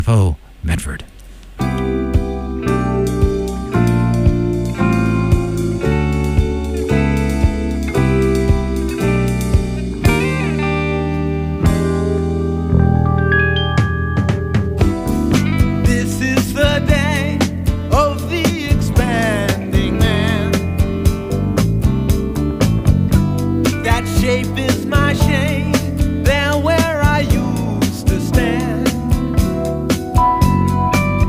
Poe Medford. This is the day of the expanding man. That shape is my shame, there where I used to stand.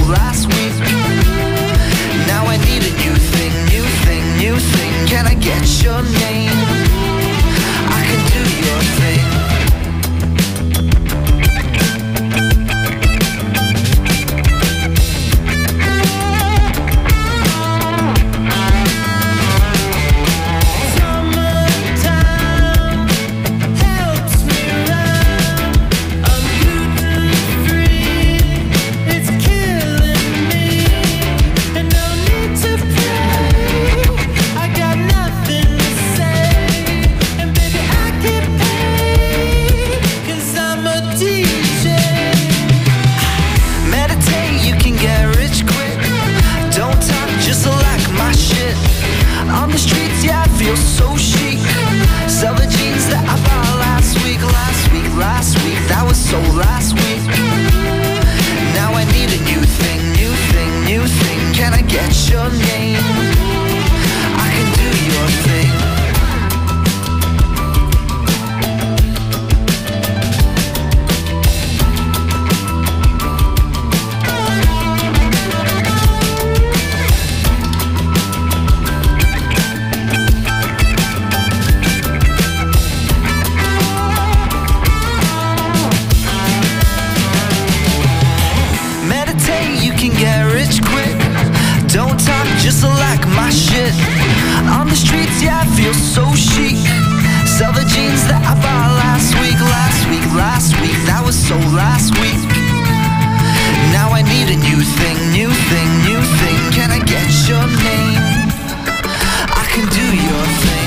last week. Now I need a new thing, new thing, new thing. Can I get your name? I can do your thing. On the streets, yeah, I feel so chic. Sell the jeans that I bought last week, that was so last week. Now I need a new thing, new thing, new thing. Can I get your name? I can do your thing. Don't talk, just like my shit. On the streets, yeah, I feel so chic. Sell the jeans that I bought last week, that was so last week. Now I need a new thing, new thing, new thing. Can I get your name? I can do your thing.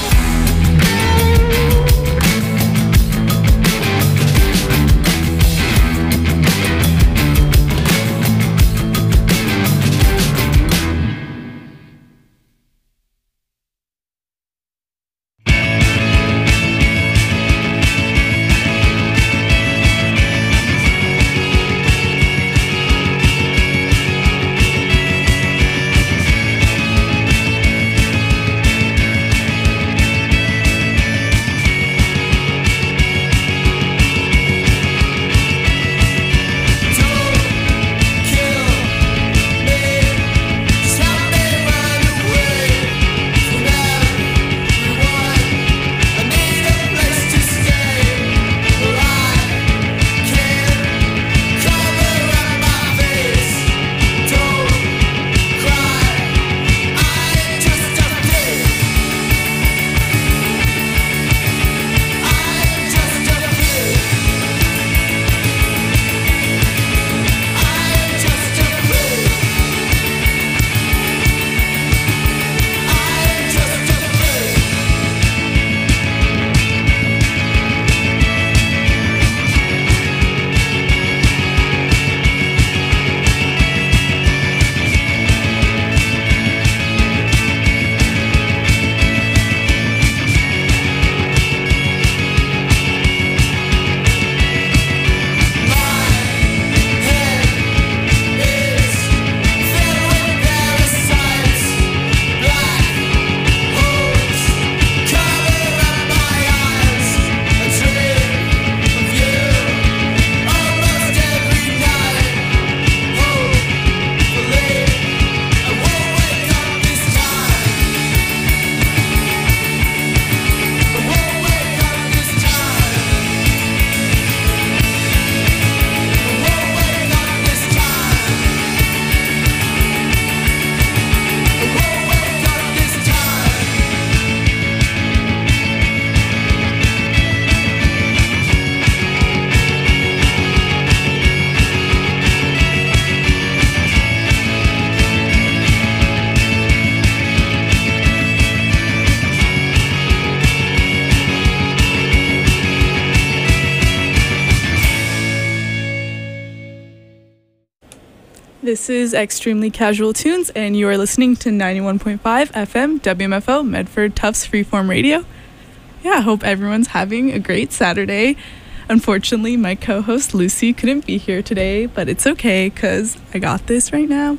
This is Extremely Casual Tunes, and you are listening to 91.5 FM WMFO Medford Tufts Freeform Radio. Yeah, I hope everyone's having a great Saturday. Unfortunately, my co-host Lucy couldn't be here today, but it's okay because I got this right now.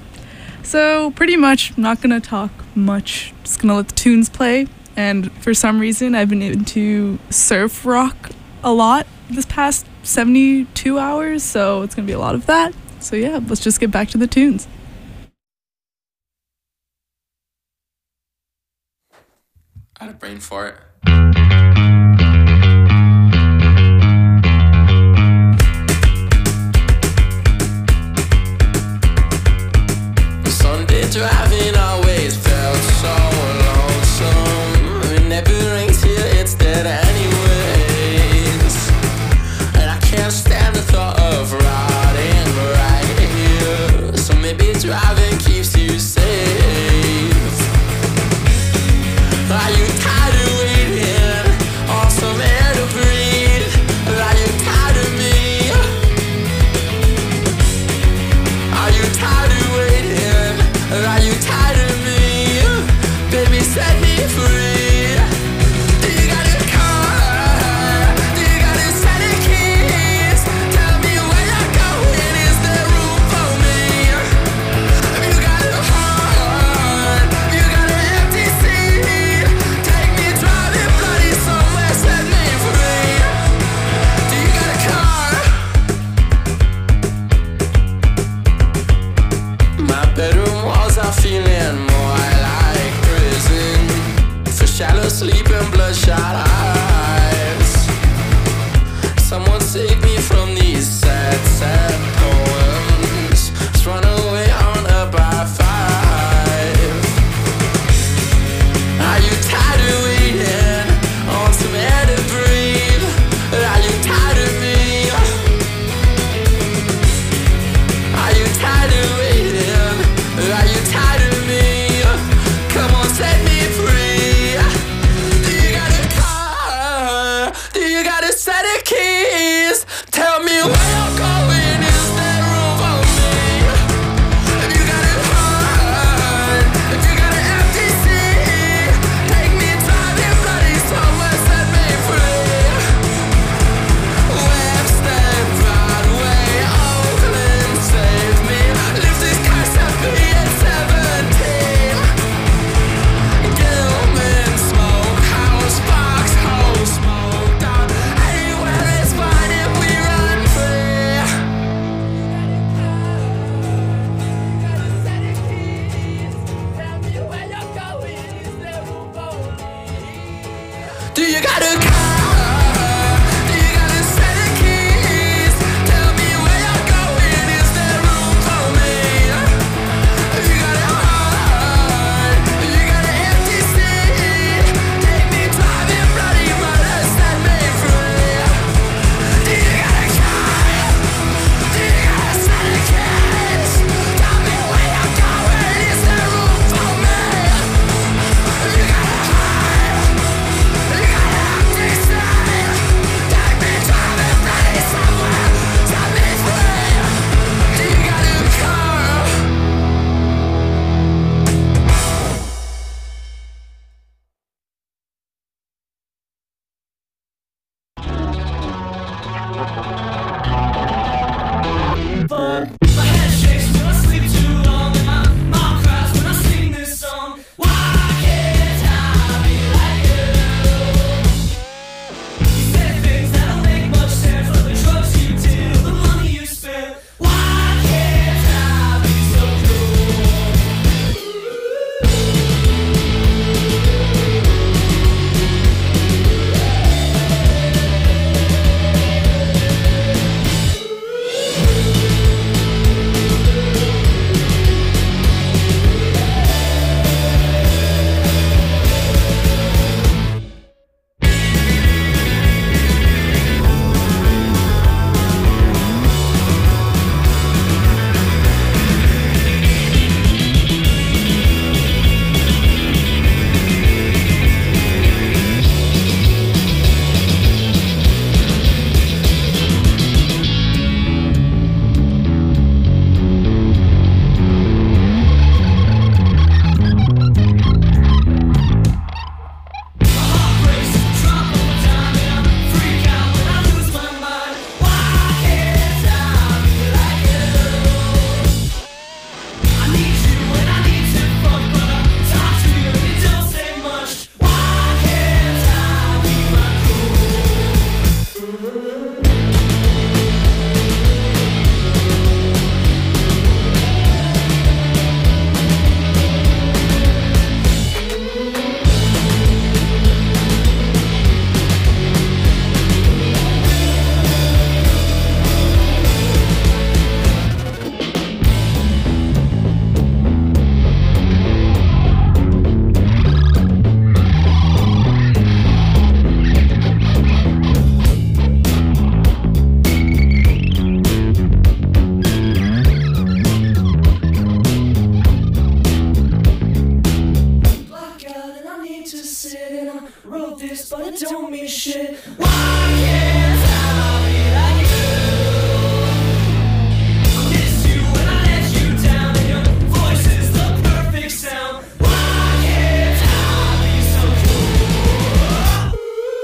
So pretty much, I'm not going to talk much, just going to let the tunes play. And for some reason, I've been into surf rock a lot this past 72 hours, so it's going to be a lot of that. So yeah, let's just get back to the tunes. I had a brain fart. Sunday driving always felt so lonesome. It never rains here, it's dead anyways. And I can't stand the thought of riding right here. So maybe driving keeps you safe. Are you tired of waiting on some air to breathe? Are you tired of me? Are you tired of waiting? Are you tired of me? Baby, set me free. Do you got a car? Do you got a set of keys? Tell me where you're going. Is there room for me? Have you got a heart? Have you got an empty seat? Take me driving bloody somewhere, set me free. Do you got a car? My bedroom walls are feeling more like prison. For shallow sleep and bloodshot eyes. Someone save me from these sad, sad poems. Let's run away on a by 5. Are you tired of waiting on some air to breathe? Are you tired of me? Are you tired of waiting? Are you tired of me? this, but it don't mean shit. Why can't I be like you? I miss you when I let you down, and your voice is the perfect sound. Why can't I be so cool?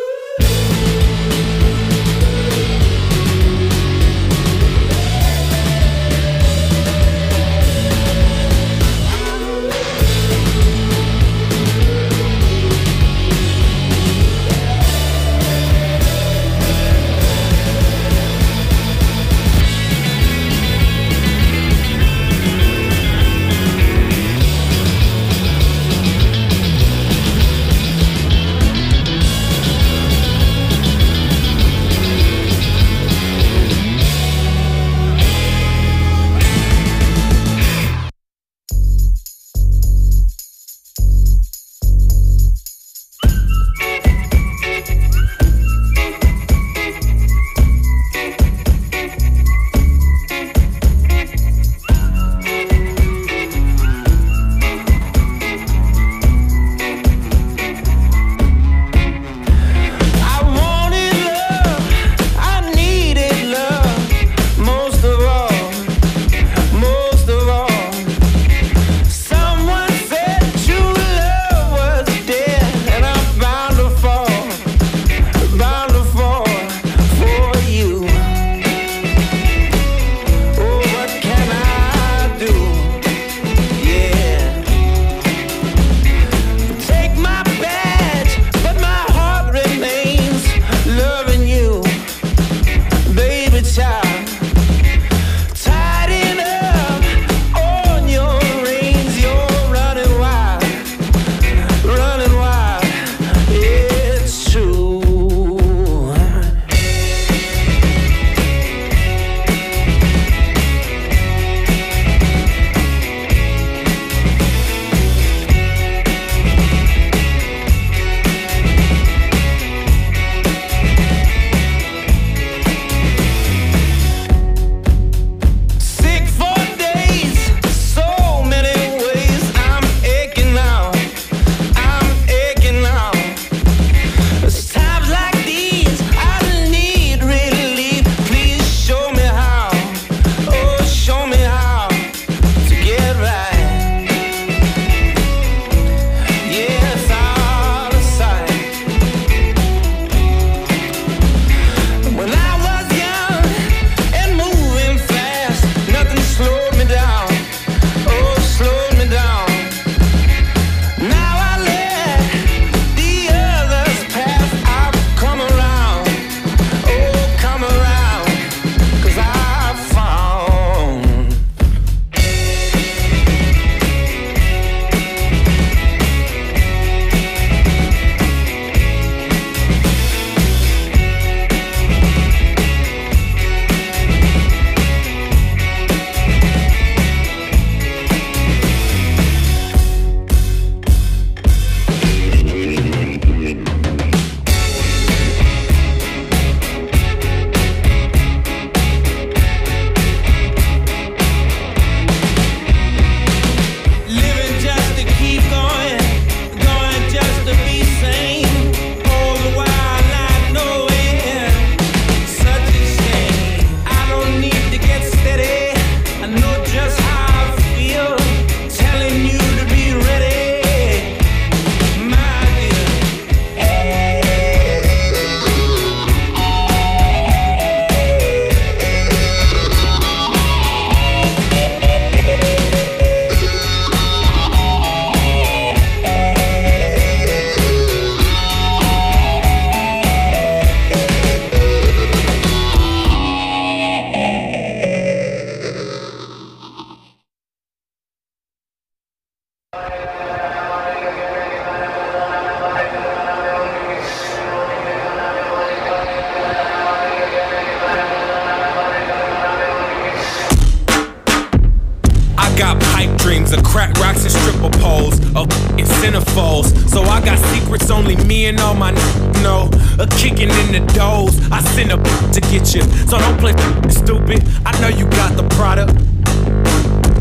crack rocks and stripper poles, in centerfolds. So I got secrets only me and all my know. A kicking in the doors, I send a to get you. So don't play stupid, I know you got the product.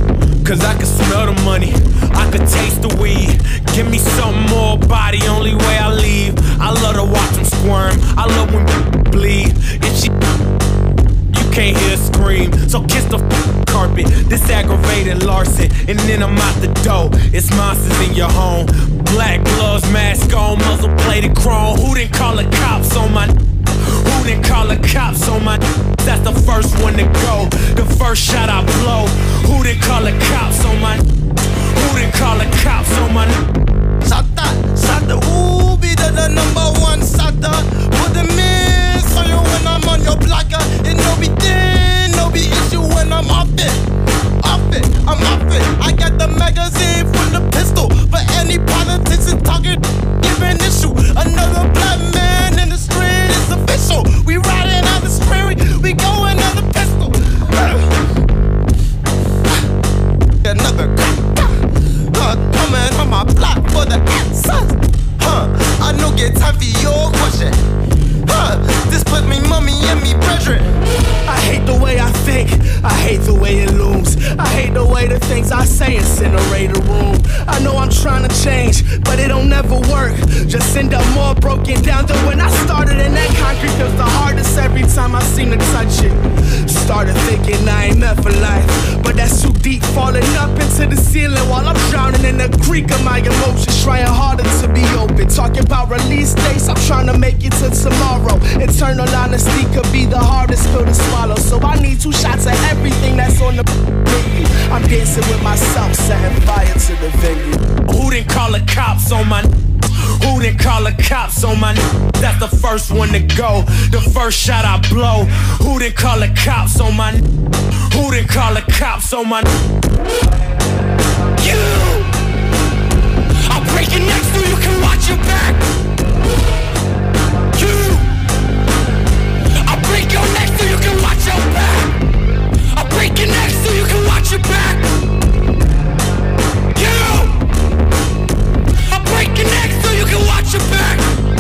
cause I can smell the money, I can taste the weed. Give me something more body, only way I leave. I love to watch them squirm, I love when bleed. If she you can't hear a scream, so kiss the carpet. This aggravated larceny, and then I'm out the door. It's monsters in your home. Black gloves, mask on, muzzle plated chrome. Who didn't call the cops on my? Who didn't call the cops on my? That's the first one to go. The first shot I blow. Who didn't call the cops on my? Who didn't call the cops on my? Shata, who be the number one shata? Put them in, so you when I'm on your blocker. It no be thing, no be issue when I'm off it. I'm off it. I got the magazine full of pistol, but any politician talking, give an issue. Another black man in the street is official. We riding on the street, we going on the pistol. Another coming on my block for the answers. I no get time for your question. This put me mommy and me brethren. I hate the way I think, I hate the way it looms. I hate the way the things I say incinerate a room. I know I'm trying to change, but it don't never work. Just end up more broken down than when I started. And that concrete feels the hardest every time I seem to touch it. Started thinking I ain't meant for life, but that's too deep, falling up into the ceiling while I'm drowning in the creek of my emotions, trying harder to be open. Talking about release dates, I'm trying to make it to tomorrow. Eternal honesty could be the hardest pill to swallow, so I need 2 shots of everything that's on the menu. I'm dancing with myself, setting fire to the venue. Who didn't call the cops on my? Who didn't call the cops on my? That's the first one to go. The first shot I blow. Who didn't call the cops on my? Who didn't call the cops on my? You! I'll break your neck so you can watch your back. You! I'll break your neck so you can watch your back. I'll break your neck so you can watch your back. You! I'll break your neck so you can watch your back.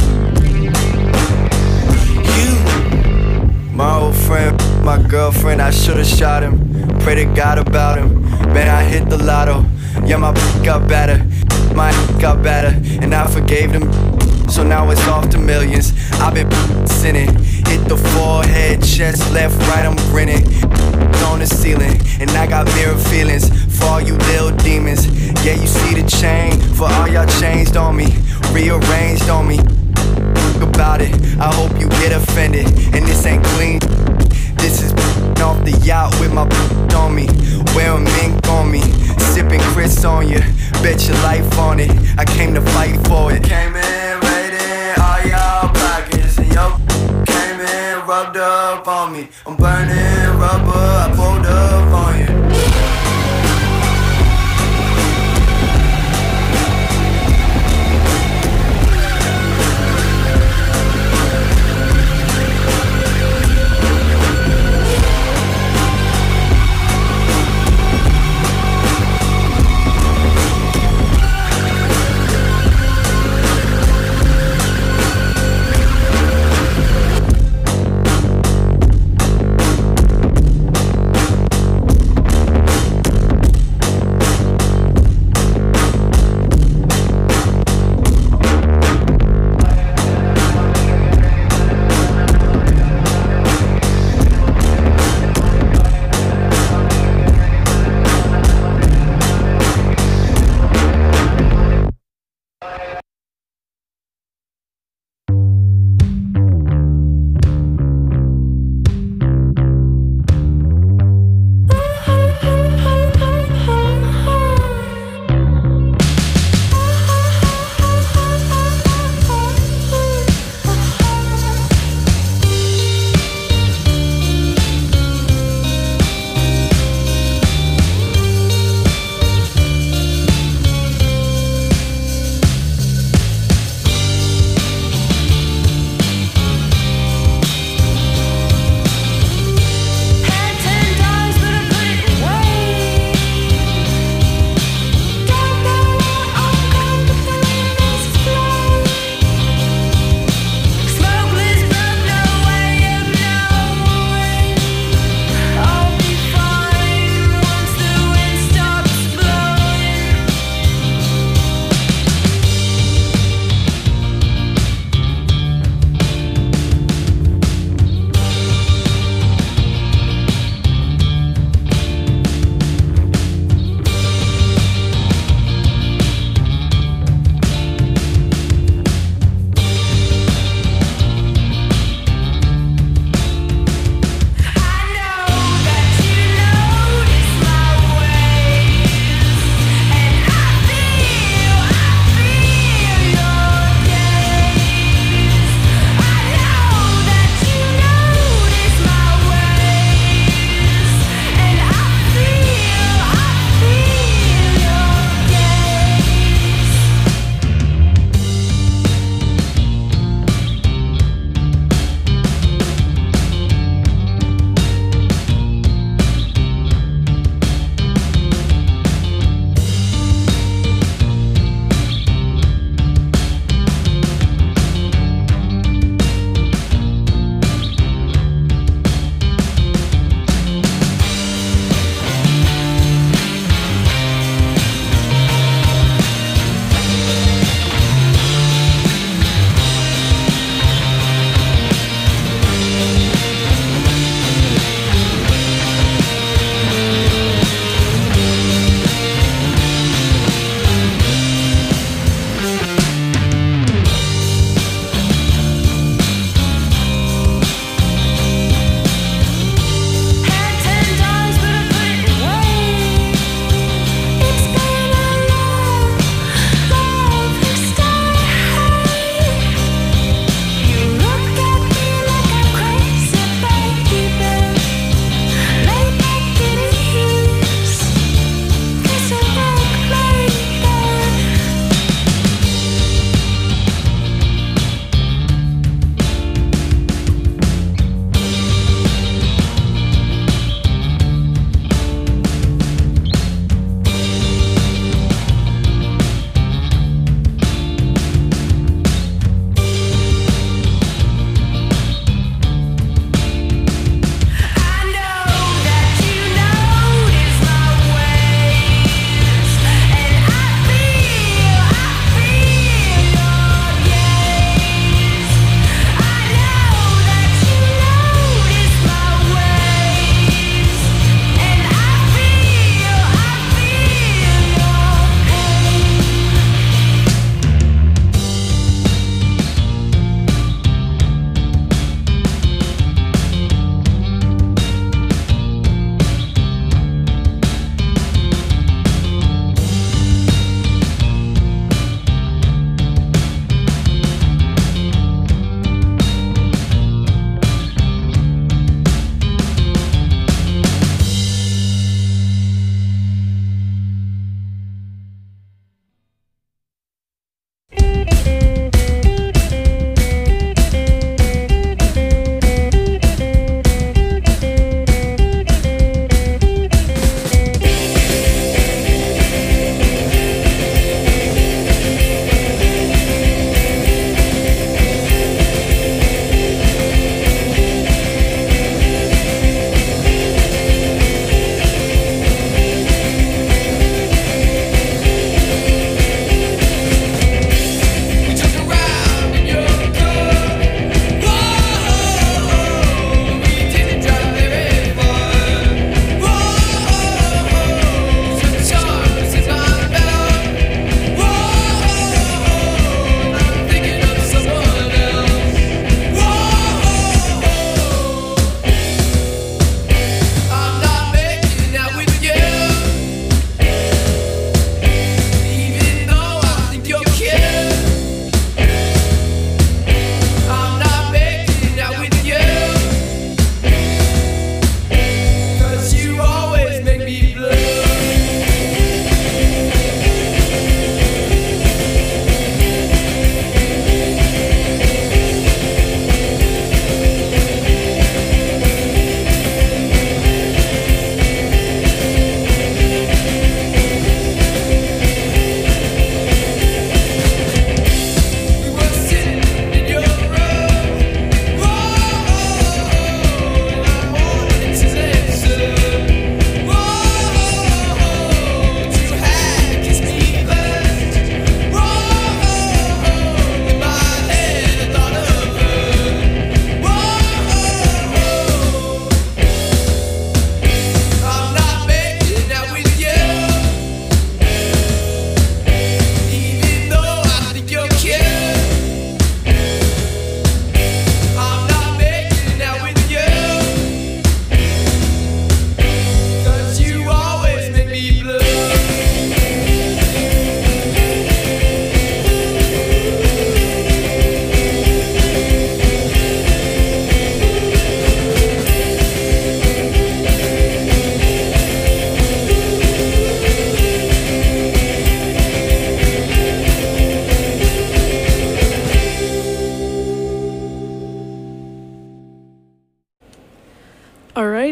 You! My old friend, my girlfriend, I should've shot him. Pray to God about him. Man, I hit the lotto. Yeah, my got better. My got better. And I forgave them. So now it's off to millions. I've been sinning. Hit the forehead, chest, left, right, I'm grinning. On the ceiling, and I got mirror feelings for all you little demons. Yeah, you see the chain for all y'all changed on me, rearranged on me. About it, I hope you get offended. And this ain't clean. This is off the yacht with my on me, wearing mink on me, sipping Chris on you. Bet your life on it. I came to fight for it. Came in, raiding all y'all pockets, and yo came in, rubbed up on me. I'm burning rubber, I pulled up on you.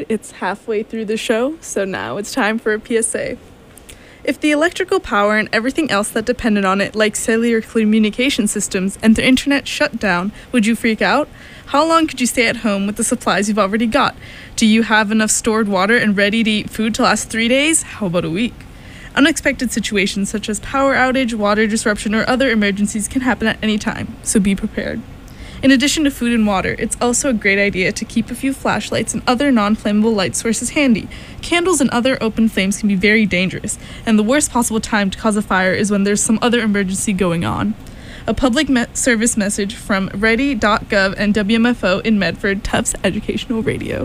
it's halfway through the show, so now it's time for a PSA. If the electrical power and everything else that depended on it, like cellular communication systems and the internet, shut down, would you freak out? How long could you stay at home with the supplies you've already got? Do you have enough stored water and ready-to-eat food to last 3 days? How about a week? Unexpected situations such as power outage, water disruption, or other emergencies can happen at any time, so be prepared. In addition to food and water, it's also a great idea to keep a few flashlights and other non-flammable light sources handy. Candles and other open flames can be very dangerous, and the worst possible time to cause a fire is when there's some other emergency going on. A public service message from ready.gov and WMFO in Medford, Tufts Educational Radio.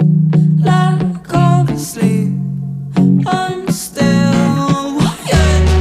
Like all the sleep, I'm still wired.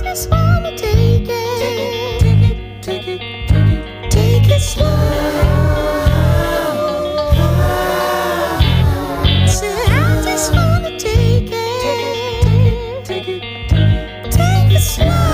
just wanna take it, take it slow. Said I just wanna take it, take it slow.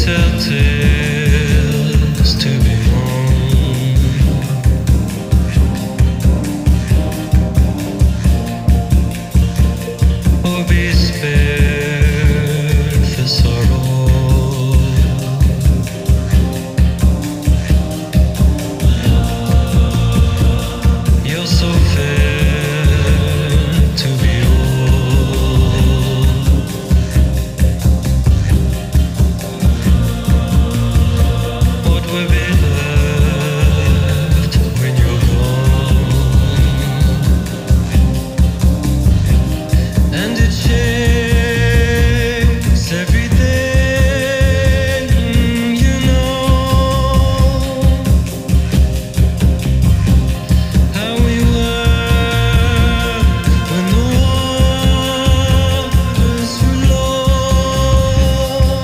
tell tales to be known. Or be spared for sorrow. You're so fair to be old. What will be left when you're gone? And it shakes everything you know. How we were when the waters were low.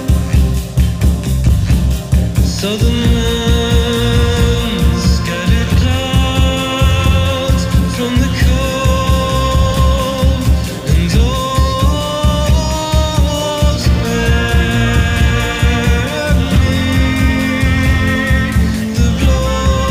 Southern winds scattered clouds from the cold, and those spared me the blow.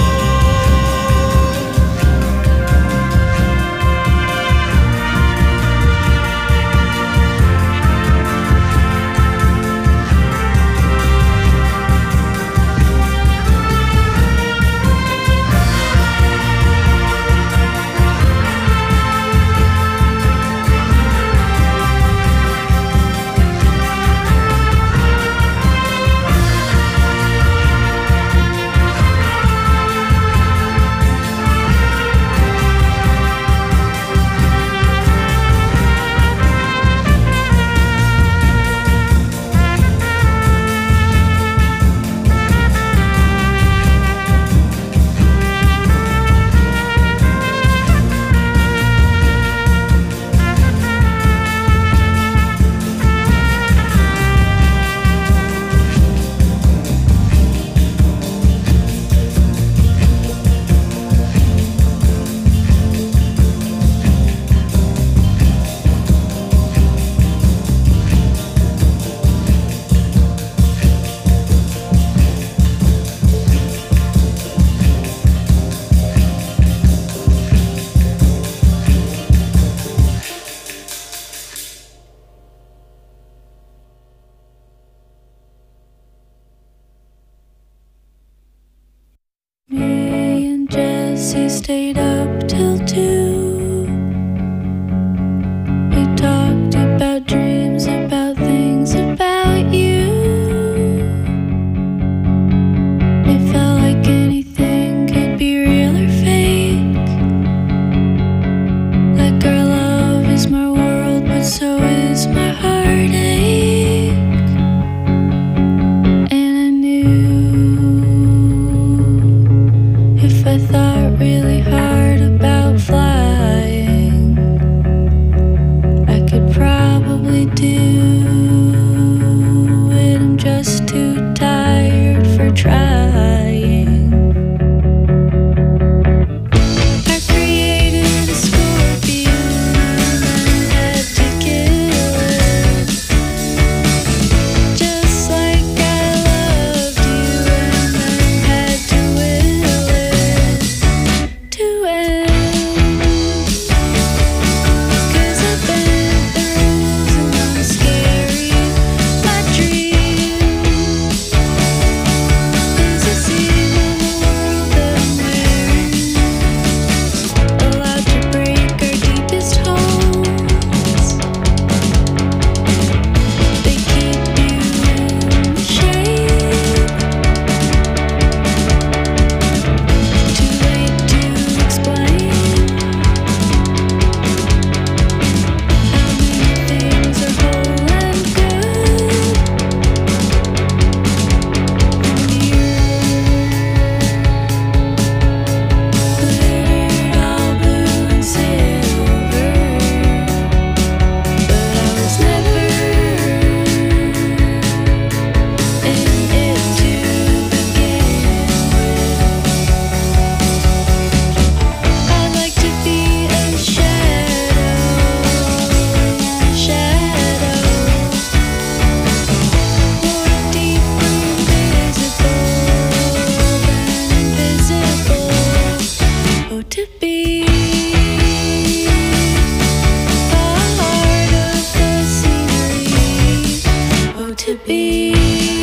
Me and Jesse stayed up till 2. We talked about dreams, about things, about you. It felt like anything could be real or fake. Like our love is my world, but so is my heartache. And I knew if I thought really hard about be.